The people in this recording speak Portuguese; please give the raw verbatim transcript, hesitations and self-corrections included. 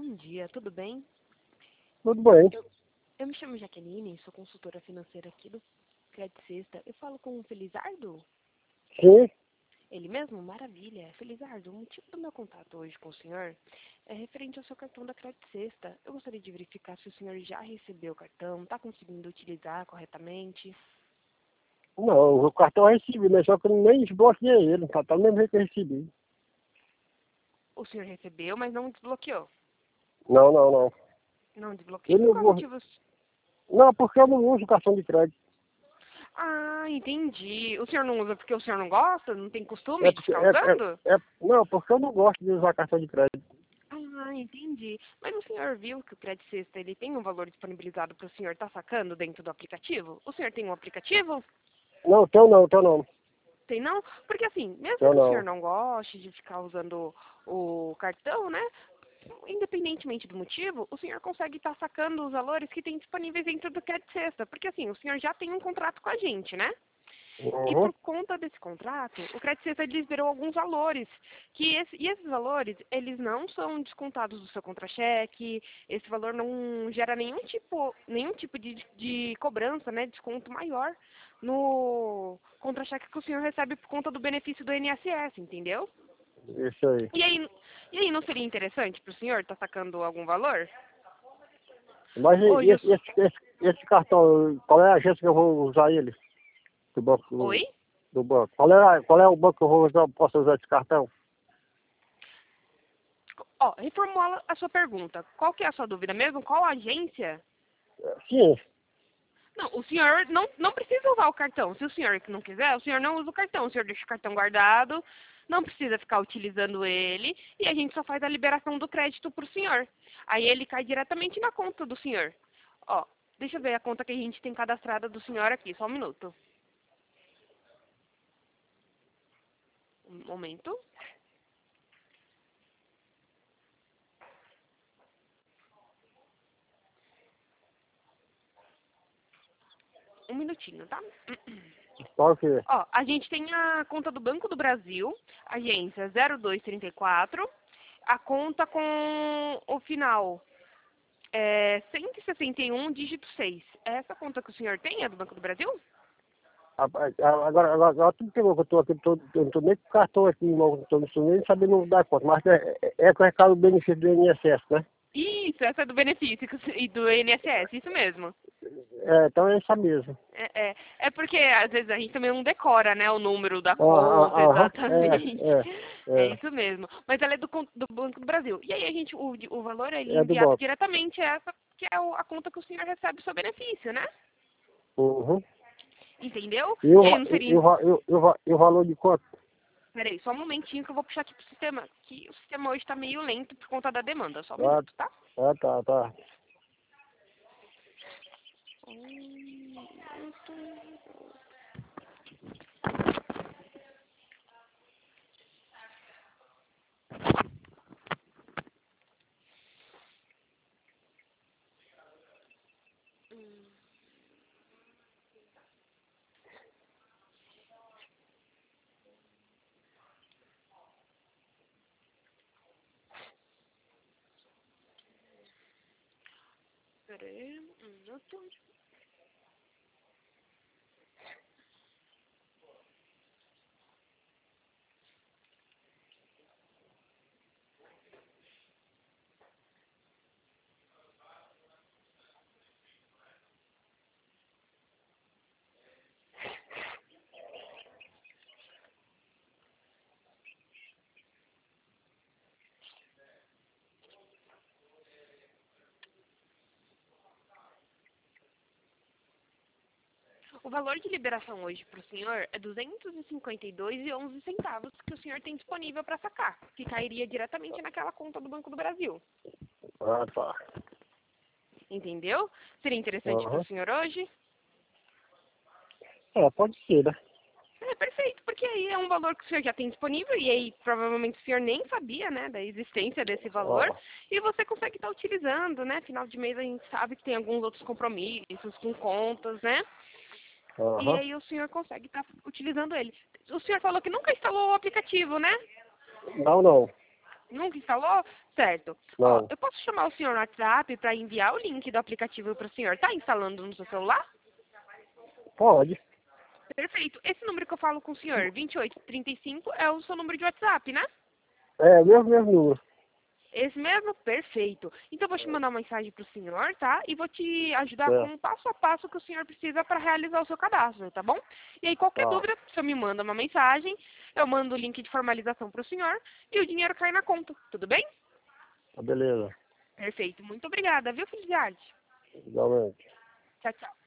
Bom dia, tudo bem? Tudo bem. Eu, eu me chamo Jaqueline, sou consultora financeira aqui do Crédito Sexta. Eu falo com o Felizardo? Sim. Ele mesmo? Maravilha. Felizardo, o motivo do meu contato hoje com o senhor é referente ao seu cartão da Crédito Sexta. Eu gostaria de verificar se o senhor já recebeu o cartão, está conseguindo utilizar corretamente. Não, o cartão eu recebi, mas só que eu nem desbloqueei ele. Tá, tá do mesmo jeito que eu recebi. O senhor recebeu, mas não desbloqueou. Não, não, não. Não desbloqueei. Eu Por não qual vou... motivo? Não, porque eu não uso cartão de crédito. Ah, entendi. O senhor não usa porque o senhor não gosta? Não tem É costume de porque... ficar É, usando? é, é, não, porque eu não gosto de usar cartão de crédito. Ah, entendi. Mas o senhor viu que o Crédito Sexta ele tem um valor disponibilizado para o senhor estar sacando dentro do aplicativo? O senhor tem um aplicativo? Não, teu não, teu não. Tem não? Porque assim, mesmo Teu que o senhor não. não goste de ficar usando o cartão, né? Independentemente do motivo, o senhor consegue estar sacando os valores que tem disponíveis dentro do Crédito Sexta. Porque assim, o senhor já tem um contrato com a gente, né? E Uhum. por conta desse contrato, o Crédito Sexta liberou alguns valores. Que esse, e esses valores, eles não são descontados do seu contra-cheque, esse valor não gera nenhum tipo, nenhum tipo de, de cobrança, né, desconto maior no contra-cheque que o senhor recebe por conta do benefício do I N S S, entendeu? Isso aí. E aí, e aí não seria interessante para o senhor estar sacando algum valor? Mas e- Hoje, esse, os... esse, esse, esse cartão, qual é a agência que eu vou usar ele? Do banco. Oi? Do, do banco. Qual é, a- qual é o banco que eu vou usar, posso usar esse cartão? Ó, reformula a sua pergunta. Qual que é a sua dúvida mesmo? Qual agência? Sim. Não, o senhor não, não precisa usar o cartão. Se o senhor não quiser, o senhor não usa o cartão. O senhor deixa o cartão guardado, não precisa ficar utilizando ele e a gente só faz a liberação do crédito para o senhor. Aí ele cai diretamente na conta do senhor. Ó, deixa eu ver a conta que a gente tem cadastrada do senhor aqui, só um minuto. Um momento. Um minutinho, tá? Qual que é? Ó, a gente tem a conta do Banco do Brasil, agência zero dois trinta e quatro, a conta com o final é cento e sessenta e um, dígito seis. É essa conta que o senhor tem, é do Banco do Brasil? Agora, agora, agora tudo pegou que eu tô aqui, tô, eu não tô nem com cartão aqui, não tô nem sabendo dar conta, mas é, é, é com o recado do benefício do I N S S, né? Isso, essa é do benefício que o se- e do I N S S, isso mesmo. É, então é essa mesmo. É, é, é porque às vezes a gente também não decora, né, o número da Ah, ah, conta Aham, é, exatamente. é, É é, isso mesmo. Mas ela é do, con- do Banco do Brasil. E aí a gente, o, o valor ele é é do enviado banco. diretamente a essa, que é o- a conta que o senhor recebe o seu benefício, né? Uhum. Entendeu? E o, E aí va- não e, e, seria. o, va- e, o, e o va- e o valor de quanto? Peraí, só um momentinho que eu vou puxar aqui pro sistema. Que o sistema hoje tá meio lento por conta da demanda. Só um Ah, minuto, tá? ah, tá, tá. Um minuto. Peraí, um minuto. O valor de liberação hoje para o senhor é duzentos e cinquenta e dois e onze centavos que o senhor tem disponível para sacar, que cairia diretamente naquela conta do Banco do Brasil. Ah, tá. Entendeu? Seria interessante para o Aham. senhor hoje? É, pode ser, né? É perfeito, porque aí é um valor que o senhor já tem disponível e aí provavelmente o senhor nem sabia, né, da existência desse valor Ó, e você consegue estar utilizando, né? Final de mês a gente sabe que tem alguns outros compromissos com contas, né? E Aham. aí o senhor consegue estar utilizando ele. O senhor falou que nunca instalou o aplicativo, né? Não, não. Nunca instalou? Certo. Ó, Não. eu posso chamar o senhor no WhatsApp para enviar o link do aplicativo para o senhor. Tá instalando no seu celular? Pode. Perfeito. Esse número que eu falo com o senhor, vinte e oito trinta e cinco, é o seu número de WhatsApp, né? É, mesmo, mesmo número. Esse mesmo? Perfeito. Então eu vou te mandar uma mensagem para o senhor, tá? E vou te ajudar com É, o passo a passo que o senhor precisa para realizar o seu cadastro, tá bom? E aí qualquer tá. dúvida, o senhor me manda uma mensagem, eu mando o link de formalização para o senhor e o dinheiro cai na conta, tudo bem? Tá beleza. Perfeito. Muito obrigada, viu, Felicidade? Igualmente. Tchau, tchau.